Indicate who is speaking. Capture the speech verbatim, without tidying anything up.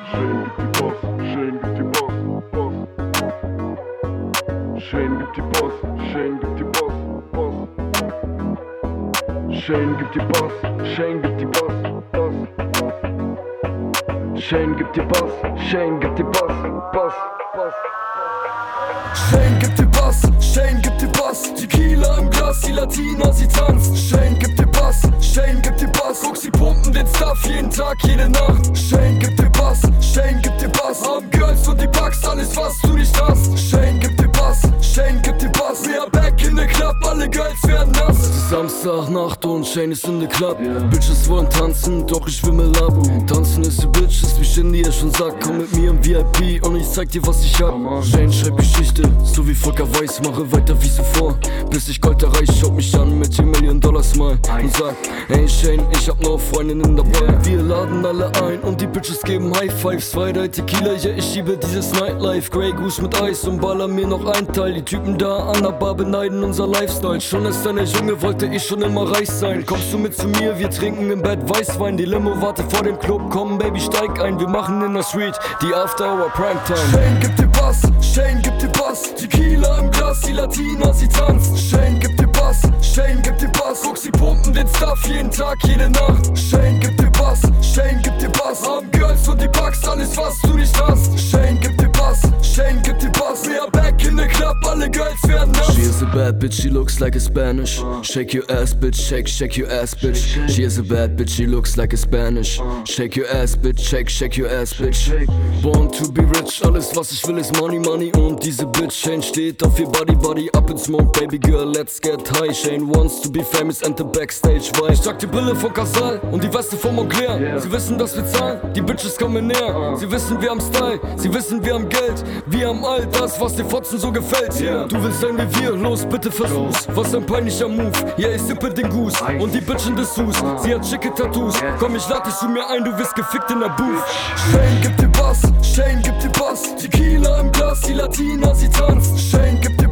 Speaker 1: Shane gibt die Boss, Shane gibt die Boss, Boss. Shane gibt die Boss, Shane gibt die Boss, Boss. Shane gibt die Boss, Shane gibt die Boss, Boss. Shane gibt die Boss, Shane gibt die Boss, Boss, Boss.
Speaker 2: Shane gibt die Bass, Shane gibt die Bass. Tequila im Glas, die Latina, sie tanzt. Shane gibt die Bass, Shane gibt die Bass. Guck, sie pumpen den Stuff jeden Tag, jede Nacht. Shane gibt die Bass, Shane gibt die Bass. Haben Girls und die Bugs, alles was du nicht hast. Shane gibt die Bass, Shane gibt die Bass. We are back in the club, alle Girls werden nass. Es ist Samstagnacht und Shane ist in the club, yeah. Bitches wollen tanzen, doch ich schwimmel ab. Tanzen ist die Bitches, wie Shindy es schon sagt. Komm mit mir im V I P und ich zeig dir was ich hab. Shane schreibt Geschichte, so wie Volker Weiß, mache weiter wie zuvor. Bis ich Gold erreich, schaut mich an mit den Million Dollar Smile und sagt, hey Shane, ich hab noch Freundinnen dabei. Wir laden alle ein und die Bitches geben High Fives. Zwei, drei Tequila, ja ich liebe dieses Nightlife. Grey Goose mit Eis und baller mir noch ein Teil. Die Typen da an der Bar beneiden unser Lifestyle. Schon als deiner Junge wollte ich schon immer reich sein. Kommst du mit zu mir, wir trinken im Bett Weißwein. Die Limo wartet vor dem Club, komm Baby steig ein. Wir machen in der Street die After Hour Primetime. Shane gibt die Bass, Shane gibt die Bass. Tequila im Glas, die Latina, sie tanzt. Shane gibt die Bass, Shane gibt die Bass. Guck, sie pumpen den Stuff jeden Tag, jede Nacht. Shane gibt die Bass, Shane gibt die Bass. Haben Girls und die Bugs, alles was du nicht hast. Shane gibt die Bass, Shane gibt die Bass. We are back in the club, alle Girls werden nass. She is a bad bitch, she looks like a Spanish. Shake your ass bitch, shake, shake your ass bitch. She is a bad bitch, she looks like a Spanish. Shake your ass bitch, shake, shake your ass bitch. Born to be rich, alles was ich will ist money, money. Und diese Bitch Shane steht auf ihr Body, Body up in smoke. Baby girl, let's get high. Shane wants to be famous and the backstage vibe. Ich trag die Brille von Casal und die Weste von Moncler. Yeah. Sie wissen, dass wir zahlen, die Bitches kommen näher. uh. Sie wissen, wir haben Style, sie wissen, wir haben Geld. Wir haben all das, was den Fotzen so gefällt. Yeah. Du willst sein wie wir, los, bitte versuch's. Was ein peinlicher Move, ja yeah, ich sippe den Goose. Und die Bitch in Dessous, sie hat schicke Tattoos. Komm, ich lad dich zu mir ein, du wirst gefickt in der Booth. Shane gibt die Bass, Shane gibt die Bass. Tequila im Glas, die Latina, sie tanzt. Shane gibt die